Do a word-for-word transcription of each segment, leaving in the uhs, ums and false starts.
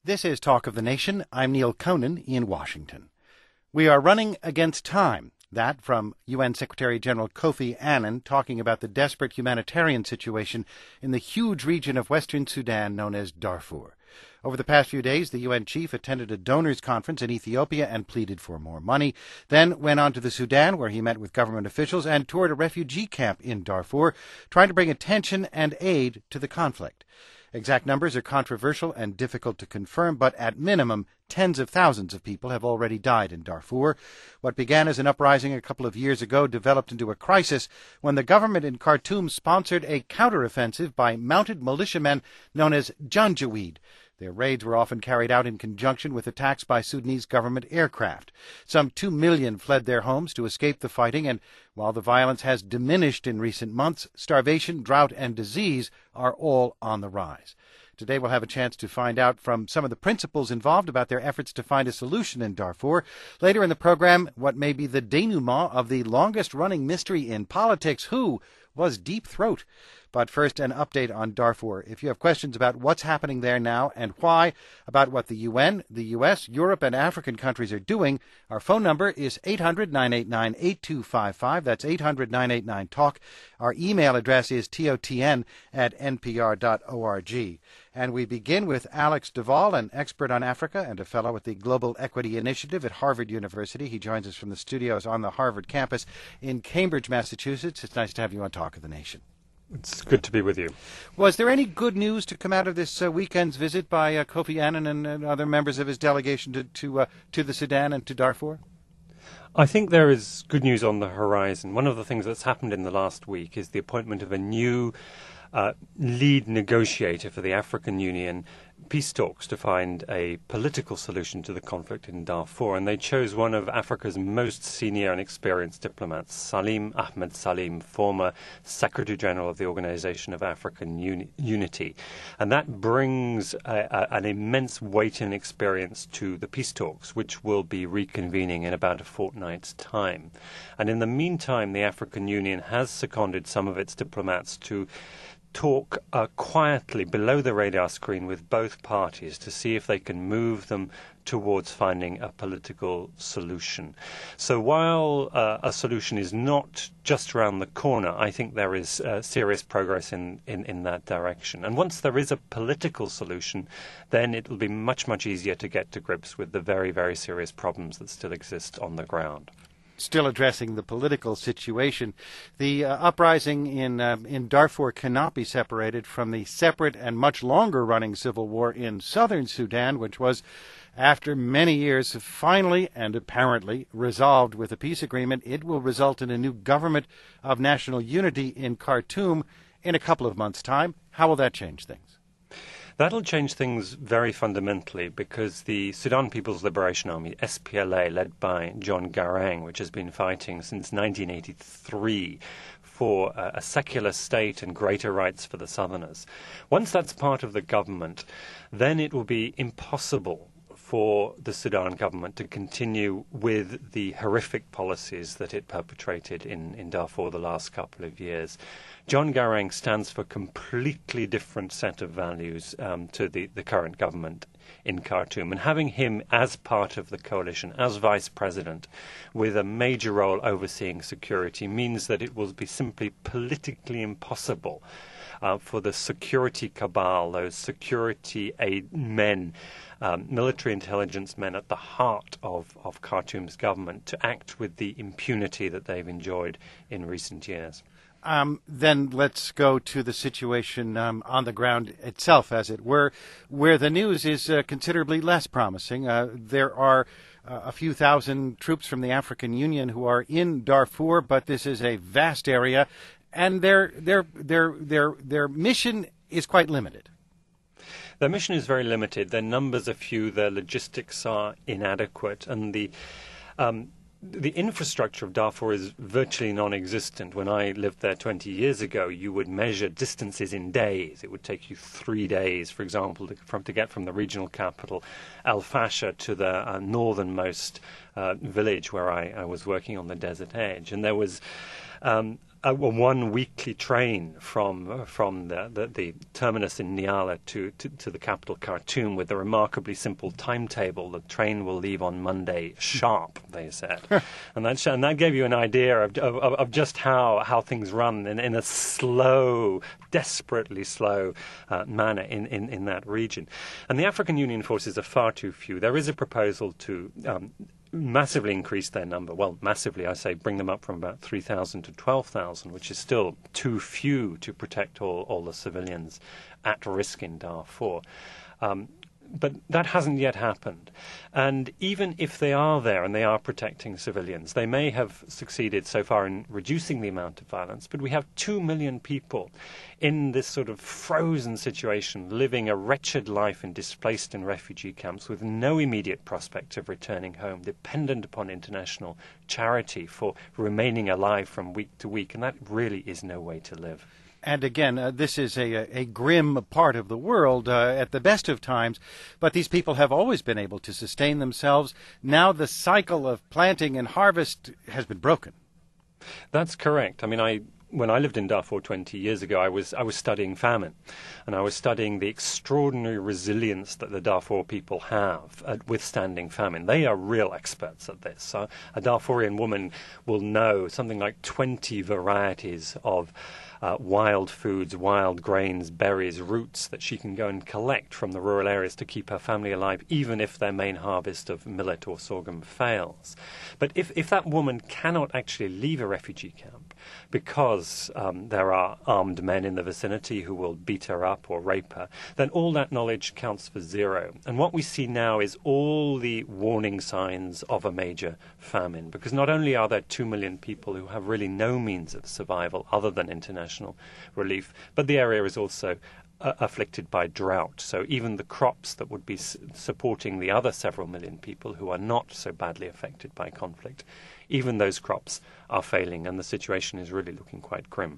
This is Talk of the Nation. I'm Neil Conan in Washington. We are running against time. That from U N Secretary-General Kofi Annan talking about the desperate humanitarian situation in the huge region of Western Sudan known as Darfur. Over the past few days, the U N chief attended a donors conference in Ethiopia and pleaded for more money, then went on to the Sudan where he met with government officials and toured a refugee camp in Darfur, trying to bring attention and aid to the conflict. Exact numbers are controversial and difficult to confirm, but at minimum, tens of thousands of people have already died in Darfur. What began as an uprising a couple of years ago developed into a crisis when the government in Khartoum sponsored a counteroffensive by mounted militiamen known as Janjaweed. Their raids were often carried out in conjunction with attacks by Sudanese government aircraft. Some two million fled their homes to escape the fighting, and while the violence has diminished in recent months, starvation, drought, and disease are all on the rise. Today we'll have a chance to find out from some of the principals involved about their efforts to find a solution in Darfur. Later in the program, what may be the denouement of the longest-running mystery in politics: who was Deep Throat? But first, an update on Darfur. If you have questions about what's happening there now and why, about what the U N, the U S, Europe, and African countries are doing, our phone number is eight hundred, nine eight nine, eight two five five. That's eight hundred, nine eight nine, talk. Our email address is totn at n p r dot org. And we begin with Alex Duvall, an expert on Africa and a fellow at the Global Equity Initiative at Harvard University. He joins us from the studios on the Harvard campus in Cambridge, Massachusetts. It's nice to have you on Talk of the Nation. It's good to be with you. Was there any good news to come out of this uh, weekend's visit by uh, Kofi Annan and, and other members of his delegation to to, uh, to the Sudan and to Darfur? I think there is good news on the horizon. One of the things that's happened in the last week is the appointment of a new uh, lead negotiator for the African Union peace talks to find a political solution to the conflict in Darfur, and they chose one of Africa's most senior and experienced diplomats, Salim Ahmed Salim, former Secretary General of the Organization of African Uni- Unity. And that brings a, a, an immense weight and experience to the peace talks, which will be reconvening in about a fortnight's time. And in the meantime, the African Union has seconded some of its diplomats to talk uh, quietly below the radar screen with both parties to see if they can move them towards finding a political solution. So while uh, a solution is not just around the corner, I think there is uh, serious progress in, in, in that direction. And once there is a political solution, then it will be much, much easier to get to grips with the very, very serious problems that still exist on the ground. Still addressing the political situation, the uh, uprising in uh, in Darfur cannot be separated from the separate and much longer-running civil war in southern Sudan, which was, after many years, finally and apparently resolved with a peace agreement. It will result in a new government of national unity in Khartoum in a couple of months' time. How will that change things? That'll change things very fundamentally because the Sudan People's Liberation Army, S P L A, led by John Garang, which has been fighting since nineteen eighty-three for a secular state and greater rights for the Southerners. Once that's part of the government, then it will be impossible for the Sudan government to continue with the horrific policies that it perpetrated in, in Darfur the last couple of years. John Garang stands for a completely different set of values um, to the, the current government in Khartoum. And having him as part of the coalition, as vice president, with a major role overseeing security, means that it will be simply politically impossible uh, for the security cabal, those security aid men, um, military intelligence men at the heart of, of Khartoum's government, to act with the impunity that they've enjoyed in recent years. Um, then let's go to the situation um, on the ground itself, as it were, where the news is uh, considerably less promising. Uh, there are uh, a few thousand troops from the African Union who are in Darfur, but this is a vast area, and their their their their their mission is quite limited. Their mission is very limited. Their numbers are few. Their logistics are inadequate, and the um, The infrastructure of Darfur is virtually non-existent. When I lived there twenty years ago, you would measure distances in days. It would take you three days, for example, to, from, to get from the regional capital, Al Fasher, to the uh, northernmost uh, village where I, I was working on the desert edge. And there was um, a, one weekly train from from the, the, the terminus in Nyala to, to, to the capital Khartoum with a remarkably simple timetable. The train will leave on Monday sharp, they said. and, that, and that gave you an idea of, of, of just how, how things run in, in a slow, desperately slow uh, manner in, in, in that region. And the African Union forces are far too few. There is a proposal to um, massively increase their number. Well, massively, I say, bring them up from about three thousand to twelve thousand, which is still too few to protect all, all the civilians at risk in Darfur. Um, But that hasn't yet happened. And even if they are there and they are protecting civilians, they may have succeeded so far in reducing the amount of violence. But we have two million people in this sort of frozen situation, living a wretched life in displaced and refugee camps with no immediate prospect of returning home, dependent upon international charity for remaining alive from week to week. And that really is no way to live. And again, uh, this is a, a grim part of the world uh, at the best of times, but these people have always been able to sustain themselves. Now the cycle of planting and harvest has been broken. That's correct. I mean, I when I lived in Darfur twenty years ago, I was I was studying famine, and I was studying the extraordinary resilience that the Darfur people have at withstanding famine. They are real experts at this. So a Darfurian woman will know something like twenty varieties of Uh, wild foods, wild grains, berries, roots that she can go and collect from the rural areas to keep her family alive, even if their main harvest of millet or sorghum fails. But if, if that woman cannot actually leave a refugee camp because um, there are armed men in the vicinity who will beat her up or rape her, then all that knowledge counts for zero. And what we see now is all the warning signs of a major famine, because not only are there two million people who have really no means of survival other than international relief, but the area is also uh, afflicted by drought. So even the crops that would be s- supporting the other several million people who are not so badly affected by conflict, even those crops are failing, and the situation is really looking quite grim.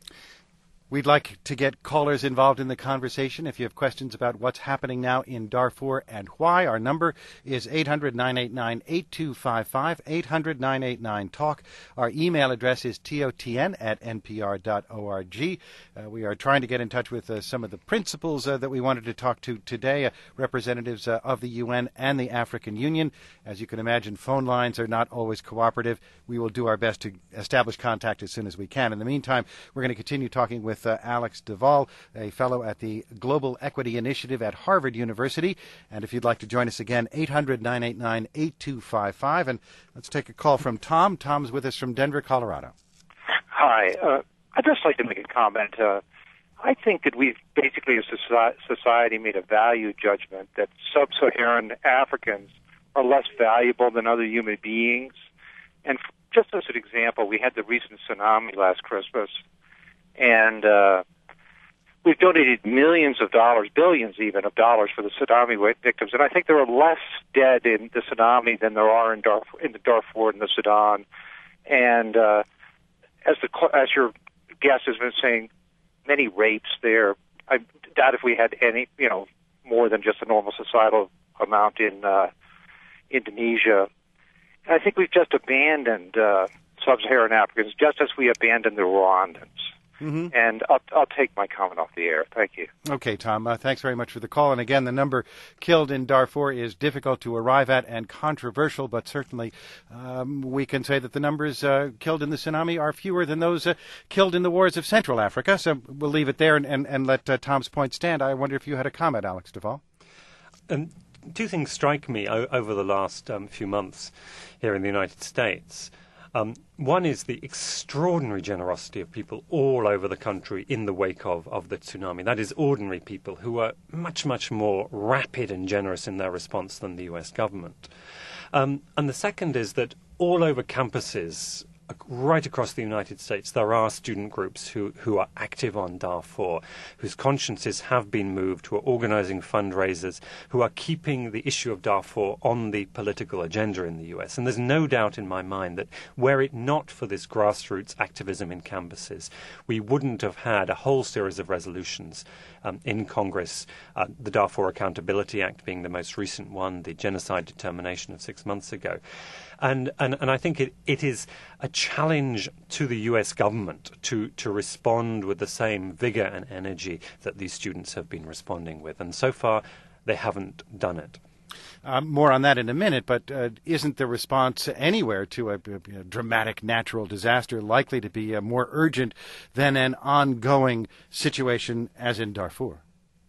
We'd like to get callers involved in the conversation. If you have questions about what's happening now in Darfur and why, our number is eight hundred, nine eight nine, eight two five five, eight hundred, nine eight nine, talk. Our email address is totn at n p r dot org. Uh, we are trying to get in touch with uh, some of the principals uh, that we wanted to talk to today, uh, representatives uh, of the U N and the African Union. As you can imagine, phone lines are not always cooperative. We will do our best to establish contact as soon as we can. In the meantime, we're going to continue talking with Uh, Alex Duvall, a fellow at the Global Equity Initiative at Harvard University. And if you'd like to join us again, eight hundred, nine eight nine, eight two five five. And let's take a call from Tom. Tom's with us from Denver, Colorado. Hi. Uh, I'd just like to make a comment. Uh, I think that we've basically, as a society, made a value judgment that sub-Saharan Africans are less valuable than other human beings. And just as an example, we had the recent tsunami last Christmas. And uh, we've donated millions of dollars, billions even of dollars for the tsunami victims. And I think there are less dead in the tsunami than there are in Darfur, in the Darfur and the Sudan. And uh, as the as your guest has been saying, many rapes there. I doubt if we had any, you know, more than just a normal societal amount in uh, Indonesia. And I think we've just abandoned uh, sub-Saharan Africans, just as we abandoned the Rwandans. Mm-hmm. And I'll, I'll take my comment off the air. Thank you. Okay, Tom. Uh, thanks very much for the call. And again, the number killed in Darfur is difficult to arrive at and controversial, but certainly um, we can say that the numbers uh, killed in the tsunami are fewer than those uh, killed in the wars of Central Africa. So we'll leave it there and, and, and let uh, Tom's point stand. I wonder if you had a comment, Alex Duvall. Um, two things strike me o- over the last um, few months here in the United States. Um, one is the extraordinary generosity of people all over the country in the wake of, of the tsunami. That is, ordinary people who are much, much more rapid and generous in their response than the U S government. Um, and the second is that all over campuses right across the United States, there are student groups who, who are active on Darfur, whose consciences have been moved, who are organizing fundraisers, who are keeping the issue of Darfur on the political agenda in the U S. And there's no doubt in my mind that were it not for this grassroots activism in campuses, we wouldn't have had a whole series of resolutions um, in Congress, uh, the Darfur Accountability Act being the most recent one, the genocide determination of six months ago. And, and, and I think it, it is a challenge to the U S government to, to respond with the same vigor and energy that these students have been responding with. And so far, they haven't done it. Um, more on that in a minute, but uh, isn't the response anywhere to a, a dramatic natural disaster likely to be uh, more urgent than an ongoing situation as in Darfur?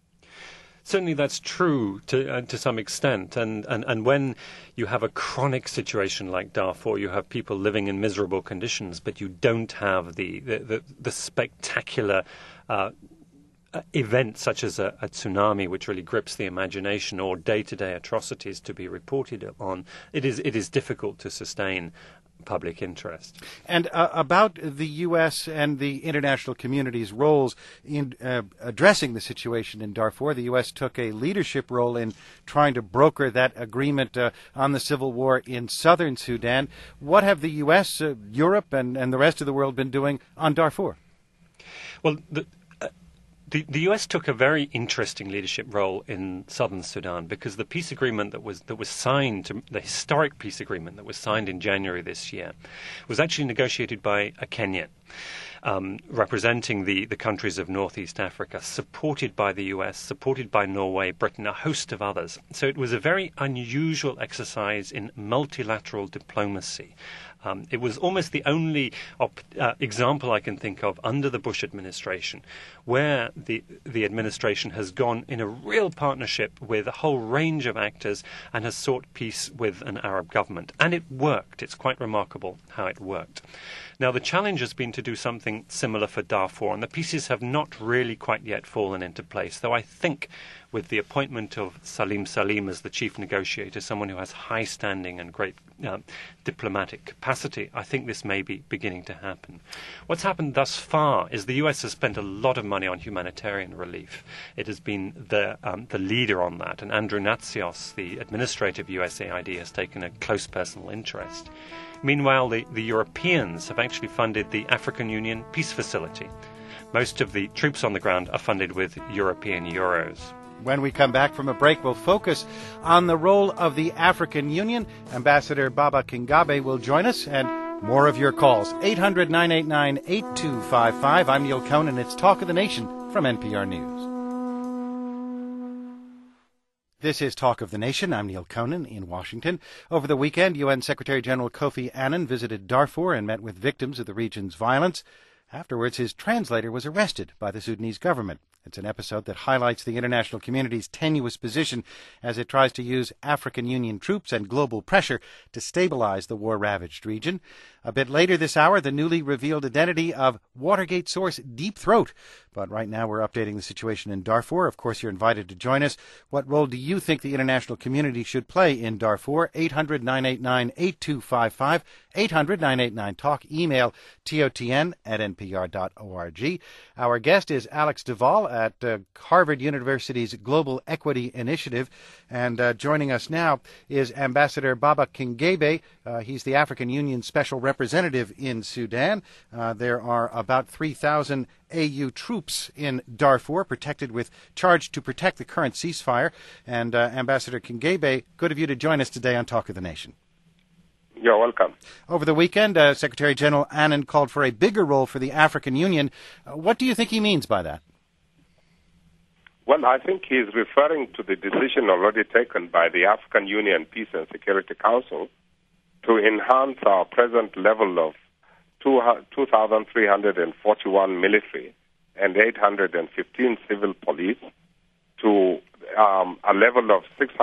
Certainly that's true to uh, to some extent. And, and, and when you have a chronic situation like Darfur, you have people living in miserable conditions, but you don't have the, the, the, the spectacular uh Uh, events such as a, a tsunami, which really grips the imagination, or day-to-day atrocities to be reported on, it is it is difficult to sustain public interest. And uh, about the U S and the international community's roles in uh, addressing the situation in Darfur, the U S took a leadership role in trying to broker that agreement uh, on the civil war in southern Sudan. What have the U S, uh, Europe, and, and the rest of the world been doing on Darfur? Well, the The, the U S took a very interesting leadership role in southern Sudan because the peace agreement that was that was signed, the historic peace agreement that was signed in January this year, was actually negotiated by a Kenyan, um, representing the, the countries of Northeast Africa, supported by the U S, supported by Norway, Britain, a host of others. So it was a very unusual exercise in multilateral diplomacy. Um, it was almost the only op- uh, example I can think of under the Bush administration where the the administration has gone in a real partnership with a whole range of actors and has sought peace with an Arab government. And it worked. It's quite remarkable how it worked. Now, the challenge has been to do something similar for Darfur, and the pieces have not really quite yet fallen into place, though I think with the appointment of Salim Salim as the chief negotiator, someone who has high standing and great uh, diplomatic capacity, I think this may be beginning to happen. What's happened thus far is the U S has spent a lot of money on humanitarian relief. It has been the, um, the leader on that, and Andrew Natsios, the administrative U S A I D, has taken a close personal interest. Meanwhile, the, the Europeans have actually funded the African Union Peace Facility. Most of the troops on the ground are funded with European euros. When we come back from a break, we'll focus on the role of the African Union. Ambassador Baba Kingabe will join us, and more of your calls. eight hundred, nine eight nine, eight two five five. I'm Neil Conan. It's Talk of the Nation from N P R News. This is Talk of the Nation. I'm Neil Conan in Washington. Over the weekend, U N Secretary General Kofi Annan visited Darfur and met with victims of the region's violence. Afterwards, his translator was arrested by the Sudanese government. It's an episode that highlights the international community's tenuous position as it tries to use African Union troops and global pressure to stabilize the war-ravaged region. A bit later this hour, the newly revealed identity of Watergate source Deep Throat. But right now we're updating the situation in Darfur. Of course, you're invited to join us. What role do you think the international community should play in Darfur? eight hundred, nine eight nine, eight two five five. eight hundred, nine eight nine, talk. Email T O T N at N P R dot org. Our guest is Alex Duvall at uh, Harvard University's Global Equity Initiative. And uh, joining us now is Ambassador Baba Kingabe. Uh, he's the African Union Special Representative in Sudan. Uh, there are about three thousand A U troops in Darfur protected with charged to protect the current ceasefire. And uh, Ambassador Kingabe, good of you to join us today on Talk of the Nation. You're welcome. Over the weekend, uh, Secretary General Annan called for a bigger role for the African Union. Uh, what do you think he means by that? Well, I think he's referring to the decision already taken by the African Union Peace and Security Council to enhance our present level of two thousand three hundred forty-one military and eight hundred fifteen civil police to um, a level of six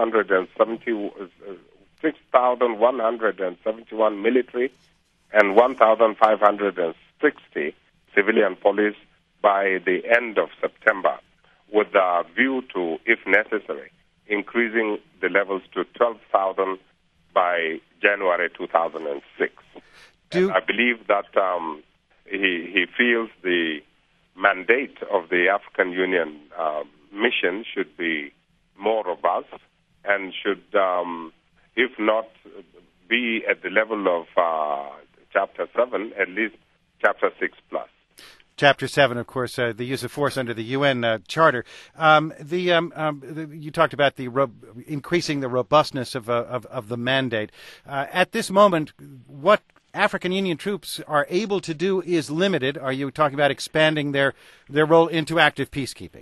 thousand one hundred seventy-one military and one thousand five hundred sixty civilian police by the end of September, with a view to, if necessary, increasing the levels to twelve thousand by January two thousand six. Do... I believe that um, he, he feels the mandate of the African Union uh, mission should be more robust and should, um, if not be at the level of uh, Chapter seven, at least Chapter six plus. Chapter seven, of course, uh, the use of force under the U N uh, Charter. Um, the, um, um, the you talked about the ro- increasing the robustness of, uh, of of the mandate. Uh, at this moment, what African Union troops are able to do is limited. Are you talking about expanding their, their role into active peacekeeping?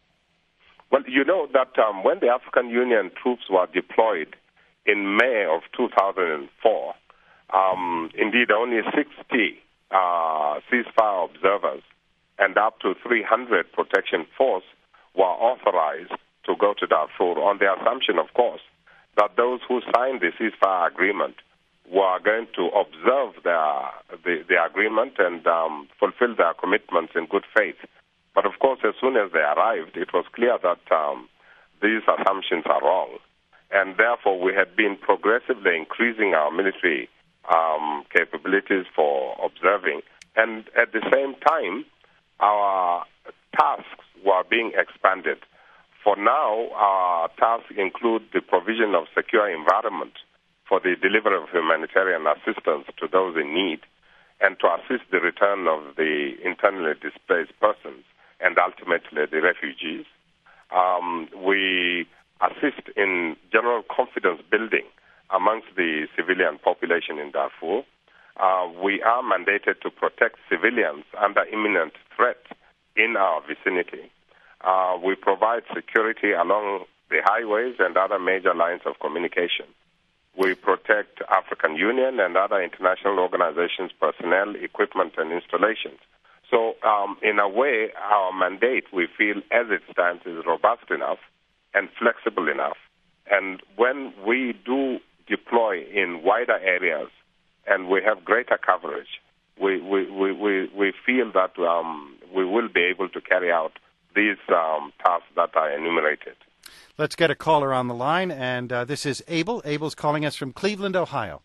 Well, you know that um, when the African Union troops were deployed in May of two thousand four, um, indeed only sixty uh, ceasefire observers and up to three hundred protection force were authorized to go to Darfur on the assumption, of course, that those who signed the ceasefire agreement were going to observe their, the, the agreement and um, fulfill their commitments in good faith. But of course, as soon as they arrived, it was clear that um, these assumptions are wrong. And therefore, we had been progressively increasing our military um, capabilities for observing. And at the same time, our tasks were being expanded. For now, our tasks include the provision of secure environment for the delivery of humanitarian assistance to those in need and to assist the return of the internally displaced persons and ultimately the refugees. Um, we assist in general confidence building amongst the civilian population in Darfur. Uh, we are mandated to protect civilians under imminent threat in our vicinity. Uh, we provide security along the highways and other major lines of communication. We protect African Union and other international organizations' personnel, equipment, and installations. So, um, in a way, our mandate, we feel, as it stands, is robust enough and flexible enough. And when we do deploy in wider areas and we have greater coverage, we, we, we, we, we feel that um, we will be able to carry out these um, tasks that are enumerated. Let's get a caller on the line, and uh, this is Abel. Abel's calling us from Cleveland, Ohio.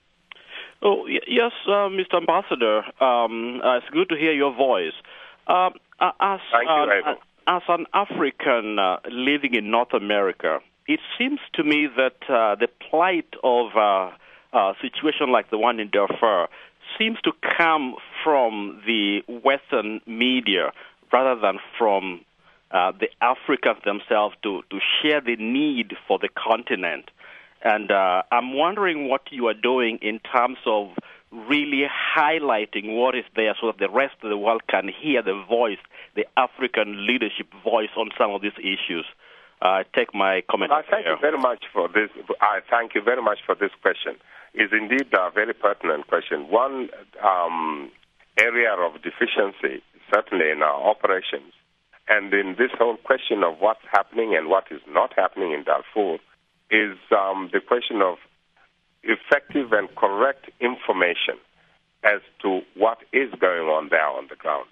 Oh, y- yes, uh, Mister Ambassador. Um, uh, it's good to hear your voice. Um, uh, as, Thank you, uh, Abel. As an African uh, living in North America, it seems to me that uh, the plight of uh, a situation like the one in Darfur seems to come from the Western media rather than from uh, the Africans themselves to, to share the need for the continent. And uh, I'm wondering what you are doing in terms of really highlighting what is there so that the rest of the world can hear the voice, the African leadership voice on some of these issues. Uh, take my comment. I thank you very much for this. I thank you very much for this question. It's indeed a very pertinent question. One um, area of deficiency, certainly in our operations, and in this whole question of what's happening and what is not happening in Darfur, is um, the question of effective and correct information as to what is going on there on the ground.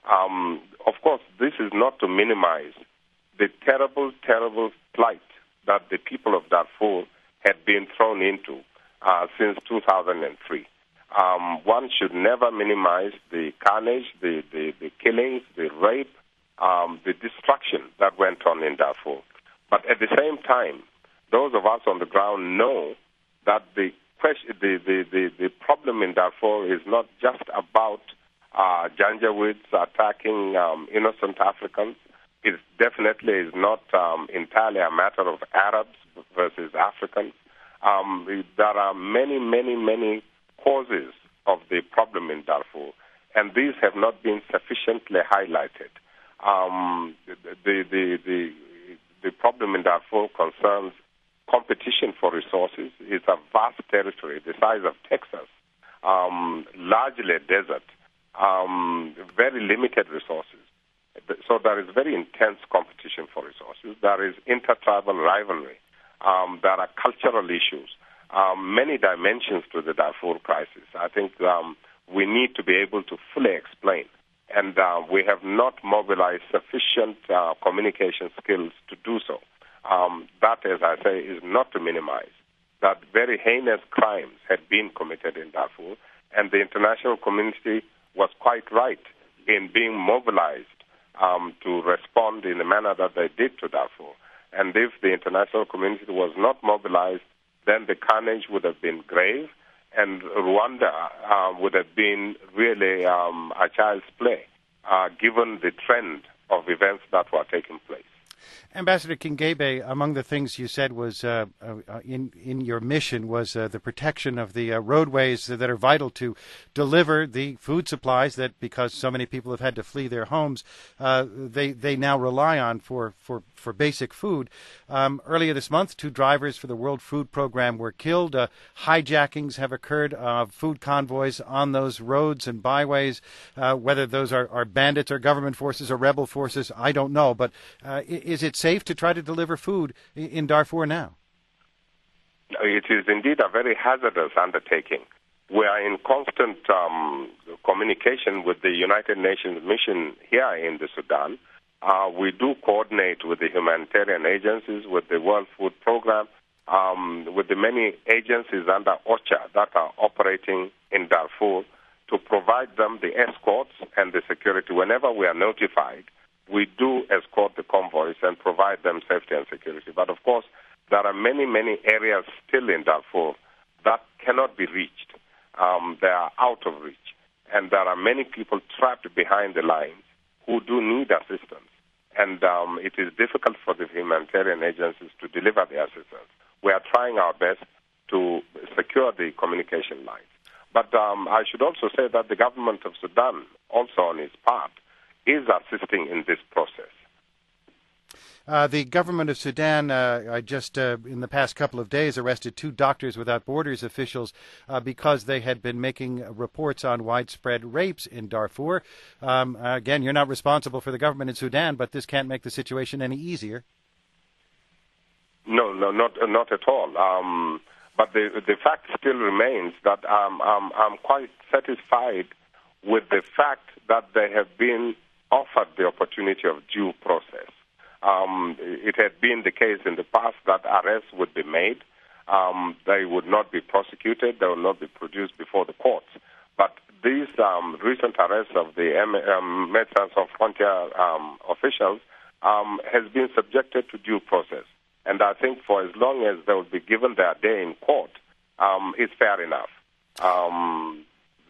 Um, of course, this is not to minimize the terrible, terrible plight that the people of Darfur had been thrown into uh, since two thousand three. Um, one should never minimize the carnage, the, the, the killings, the rape, um, the destruction that went on in Darfur. But at the same time, those of us on the ground know that the question, the, the, the, the problem in Darfur is not just about uh, Janjaweeds attacking um, innocent Africans. It definitely is not um, entirely a matter of Arabs versus Africans. Um, there are many, many, many causes of the problem in Darfur, and these have not been sufficiently highlighted. Um, the, the, the, the problem in Darfur concerns competition for resources. It's a vast territory, the size of Texas, um, largely desert, um, very limited resources. So there is very intense competition for resources. There is intertribal rivalry. Um, there are cultural issues, um, many dimensions to the Darfur crisis. I think um, we need to be able to fully explain. And uh, we have not mobilized sufficient uh, communication skills to do so. Um, that, as I say, is not to minimize that very heinous crimes had been committed in Darfur, and the international community was quite right in being mobilized um, to respond in the manner that they did to Darfur. And if the international community was not mobilized, then the carnage would have been grave, and Rwanda uh, would have been really um, a child's play, uh, given the trend of events that were taking place. Ambassador Kingebe, among the things you said was uh, uh, in in your mission was uh, the protection of the uh, roadways that are vital to deliver the food supplies that, because so many people have had to flee their homes, uh, they they now rely on for for, for basic food. Um, earlier this month, two drivers for the World Food Program were killed. Uh, hijackings have occurred of food convoys on those roads and byways. Uh, whether those are, are bandits or government forces or rebel forces, I don't know. But uh, is it safe to try to deliver food in Darfur now? It is indeed a very hazardous undertaking. We are in constant um, communication with the United Nations mission here in the Sudan. Uh, we do coordinate with the humanitarian agencies, with the World Food Program, um, with the many agencies under OCHA that are operating in Darfur to provide them the escorts and the security. Whenever we are notified, we do escort the convoys and provide them safety and security. But of course, there are many, many areas still in Darfur that cannot be reached. Um, they are out of reach. And there are many people trapped behind the lines who do need assistance. And um, it is difficult for the humanitarian agencies to deliver the assistance. We are trying our best to secure the communication lines. But um, I should also say that the government of Sudan, also on its part, is assisting in this process. Uh, the government of Sudan, uh, I just uh, in the past couple of days, arrested two Doctors Without Borders officials uh, because they had been making reports on widespread rapes in Darfur. Um, uh, again, you're not responsible for the government in Sudan, but this can't make the situation any easier. No, no, not not at all. Um, but the the fact still remains that um, um, I'm quite satisfied with the fact that they have been offered the opportunity of due process. Um, it had been the case in the past that arrests would be made. Um, they would not be prosecuted. They would not be produced before the courts. But these um, recent arrests of the um, Médecins Sans Frontières um, officials um, has been subjected to due process. And I think for as long as they will be given their day in court, um, it's fair enough. Um,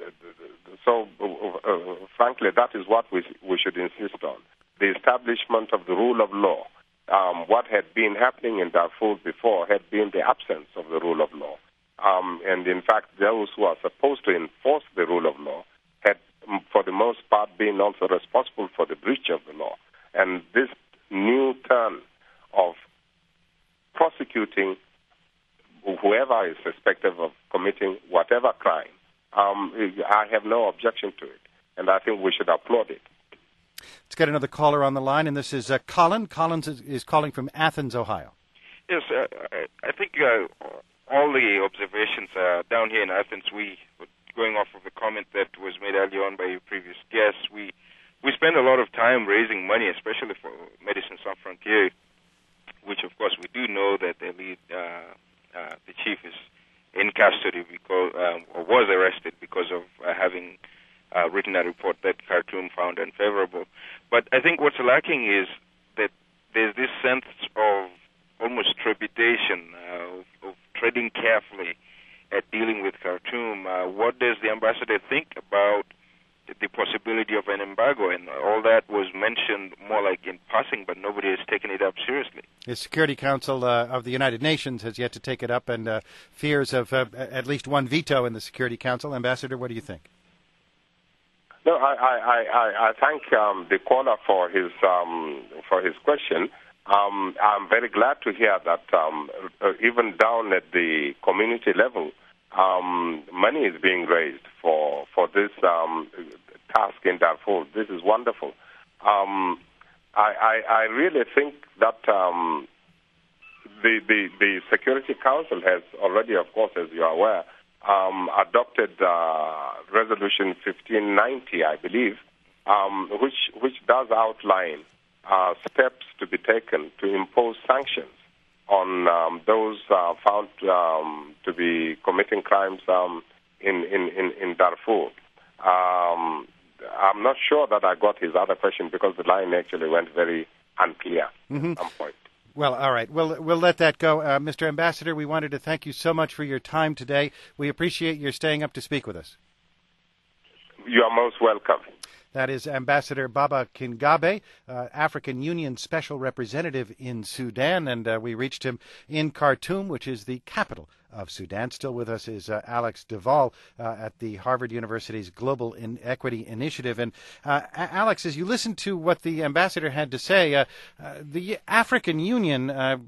so, uh, uh, frankly, that is what we we should insist on. The establishment of the rule of law. Um, what had been happening in Darfur before had been the absence of the rule of law. Um, and in fact, those who are supposed to enforce the rule of law had, for the most part, been also responsible for the breach of the law. And this new turn of prosecuting whoever is suspected of committing whatever crime, um, I have no objection to it. And I think we should applaud it. Let's get another caller on the line, and this is uh, Colin. Collins is, is calling from Athens, Ohio. Yes, uh, I think uh, all the observations uh, down here in Athens, we, going off of the comment that was made earlier on by your previous guests, we we spend a lot of time raising money, especially for Médecins Sans Frontières, which of course we do know that the lead, uh, uh, the chief is in custody because um, or was arrested because of uh, having Uh, written a report that Khartoum found unfavorable. But I think what's lacking is that there's this sense of almost trepidation, uh, of, of treading carefully at dealing with Khartoum. Uh, what does the ambassador think about the possibility of an embargo? And all that was mentioned more like in passing, but nobody has taken it up seriously. The Security Council uh, of the United Nations has yet to take it up, and uh, fears of uh, at least one veto in the Security Council. Ambassador, what do you think? No, I, I, I, I thank um, the caller for his um, for his question. Um, I'm very glad to hear that um, even down at the community level, um, money is being raised for for this um, task in Darfur. This is wonderful. Um, I, I, I really think that um, the, the the Security Council has already, of course, as you are aware, Um, adopted uh, Resolution fifteen ninety, I believe, um, which which does outline uh, steps to be taken to impose sanctions on um, those uh, found um, to be committing crimes um, in, in, in, in Darfur. Um, I'm not sure that I got his other question because the line actually went very unclear mm-hmm. at some point. Well, all right. We'll, we'll let that go. Uh, Mister Ambassador, we wanted to thank you so much for your time today. We appreciate your staying up to speak with us. You are most welcome. That is Ambassador Baba Kingabe, uh, African Union Special Representative in Sudan, and uh, we reached him in Khartoum, which is the capital of Sudan. Still with us is uh, Alex Duvall uh, at the Harvard University's Global Equity Initiative. And uh, Alex, as you listen to what the ambassador had to say, uh, uh, the African Union, uh,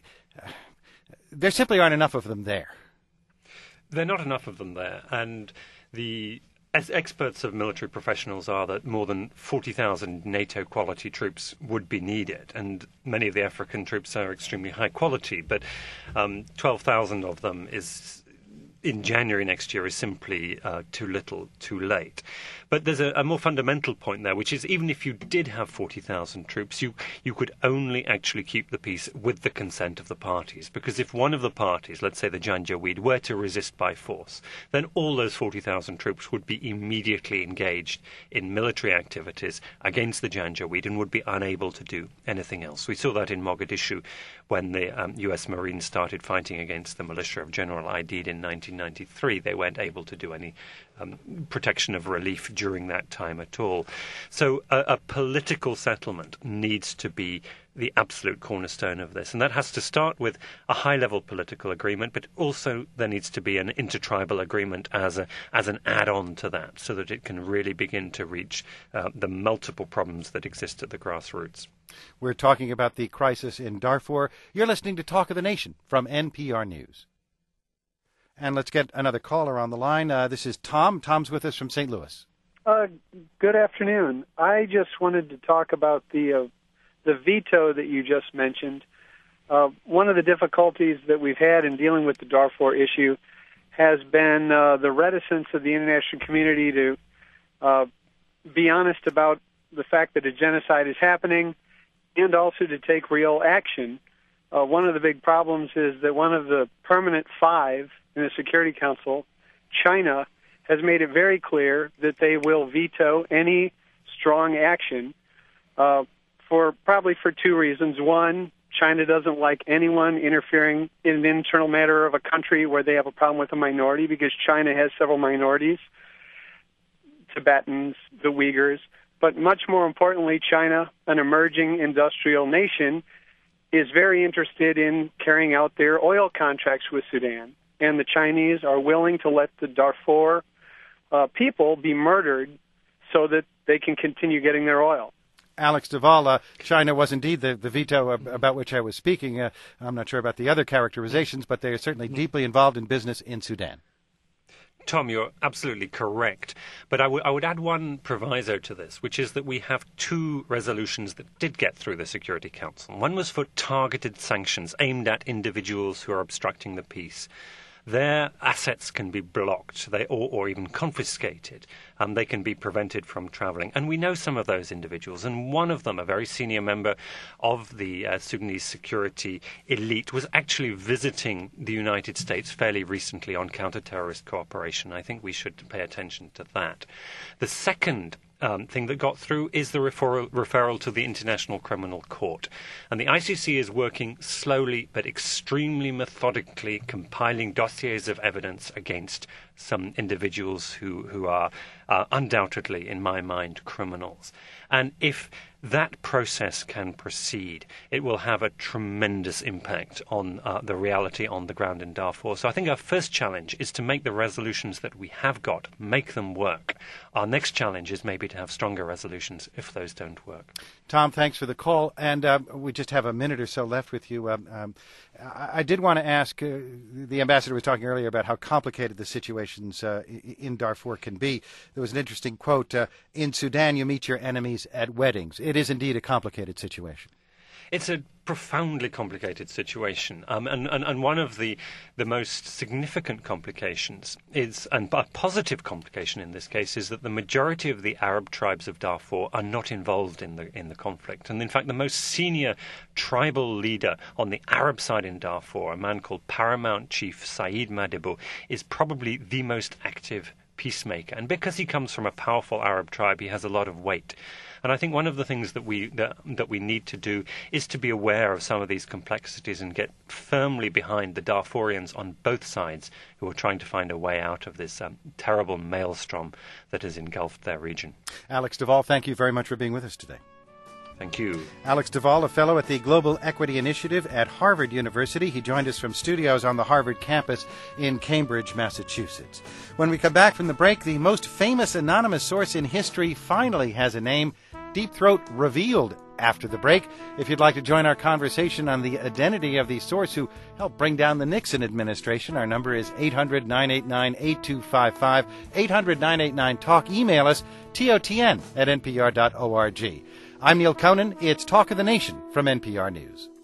there simply aren't enough of them there. There are not enough of them there, and the as experts of military professionals are that more than forty thousand NATO-quality troops would be needed, and many of the African troops are extremely high quality, but um, twelve thousand of them is in January next year is simply uh, too little, too late. But there's a, a more fundamental point there, which is even if you did have forty thousand troops, you, you could only actually keep the peace with the consent of the parties. Because if one of the parties, let's say the Janjaweed, were to resist by force, then all those forty thousand troops would be immediately engaged in military activities against the Janjaweed and would be unable to do anything else. We saw that in Mogadishu when the um, U S Marines started fighting against the militia of General Aidid in nineteen ninety-three. They weren't able to do any um, protection of relief during that time at all. So a, a political settlement needs to be the absolute cornerstone of this. And that has to start with a high-level political agreement, but also there needs to be an intertribal agreement as a as an add-on to that, so that it can really begin to reach uh, the multiple problems that exist at the grassroots. We're talking about the crisis in Darfur. You're listening to Talk of the Nation from N P R News. And let's get another caller on the line. Uh, this is Tom. Tom's with us from Saint Louis. Uh, good afternoon. I just wanted to talk about the uh, the veto that you just mentioned. Uh, one of the difficulties that we've had in dealing with the Darfur issue has been uh, the reticence of the international community to uh, be honest about the fact that a genocide is happening and also to take real action. Uh, one of the big problems is that one of the permanent five in the Security Council, China, has made it very clear that they will veto any strong action uh, for probably for two reasons. One, China doesn't like anyone interfering in an internal matter of a country where they have a problem with a minority, because China has several minorities, Tibetans, the Uyghurs. But much more importantly, China, an emerging industrial nation, is very interested in carrying out their oil contracts with Sudan. And the Chinese are willing to let the Darfur uh, people be murdered so that they can continue getting their oil. Alex Duvall, uh, China was indeed the, the veto about which I was speaking. Uh, I'm not sure about the other characterizations, but they are certainly deeply involved in business in Sudan. Tom, you're absolutely correct. But I, w- I would add one proviso to this, which is that we have two resolutions that did get through the Security Council. One was for targeted sanctions aimed at individuals who are obstructing the peace. Their assets can be blocked they, or, or even confiscated, and they can be prevented from travelling. And we know some of those individuals, and one of them, a very senior member of the uh, Sudanese security elite, was actually visiting the United States fairly recently on counter-terrorist cooperation. I think we should pay attention to that. The second Um, thing that got through is the referral, referral to the International Criminal Court. And the I C C is working slowly but extremely methodically, compiling dossiers of evidence against some individuals who, who are uh, undoubtedly, in my mind, criminals. And if that process can proceed, it will have a tremendous impact on uh, the reality on the ground in Darfur. So I think our first challenge is to make the resolutions that we have got, make them work. Our next challenge is maybe to have stronger resolutions if those don't work. Tom, thanks for the call. And um, we just have a minute or so left with you. Um, um, I, I did want to ask, uh, the ambassador was talking earlier about how complicated the situations uh, in Darfur can be. There was an interesting quote, uh, in Sudan you meet your enemies at weddings. It is indeed a complicated situation. It's a profoundly complicated situation, um, and, and, and one of the, the most significant complications is, and a positive complication in this case, is that the majority of the Arab tribes of Darfur are not involved in the in the conflict. And in fact, the most senior tribal leader on the Arab side in Darfur, a man called Paramount Chief Saeed Madibu, is probably the most active peacemaker. And because he comes from a powerful Arab tribe, he has a lot of weight. And I think one of the things that we that, that we need to do is to be aware of some of these complexities and get firmly behind the Darfurians on both sides who are trying to find a way out of this um, terrible maelstrom that has engulfed their region. Alex Duvall, thank you very much for being with us today. Thank you. Alex Duvall, a fellow at the Global Equity Initiative at Harvard University. He joined us from studios on the Harvard campus in Cambridge, Massachusetts. When we come back from the break, the most famous anonymous source in history finally has a name. Deep Throat revealed after the break. If you'd like to join our conversation on the identity of the source who helped bring down the Nixon administration, our number is eight hundred, nine eight nine, eight two five five, eight hundred, nine eight nine, talk. Email us, T O T N at N P R dot org. I'm Neil Conan. It's Talk of the Nation from N P R News.